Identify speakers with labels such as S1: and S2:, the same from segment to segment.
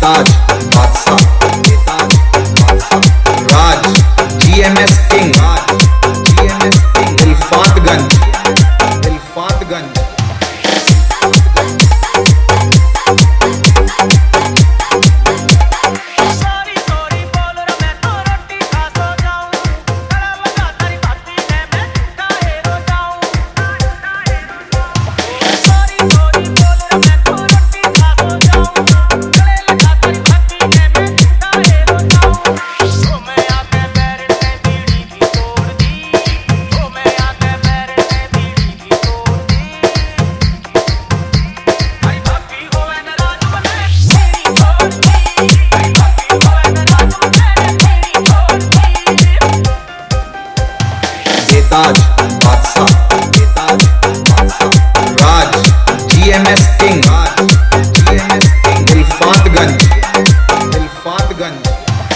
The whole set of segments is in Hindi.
S1: बेताज बादशाह, बेताज बादशाह, Raj GMS king, Raj GMS king, Ilfatganj, Ilfatganj. बेताज बादशाह, बेताज बादशाह, Raj GMS king, Raj GMS king, Ilfatganj, Ilfatganj.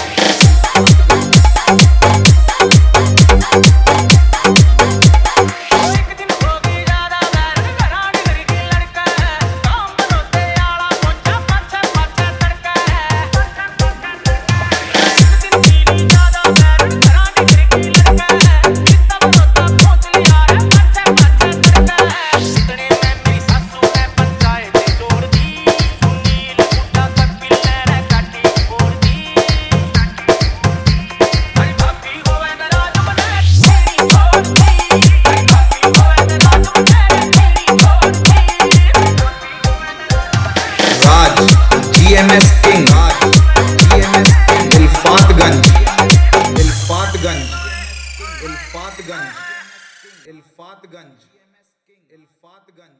S1: GMS king, Raj GMS king, Ilfatganj, Ilfatganj, Ilfatganj, Ilfatganj, इल्फातगंज।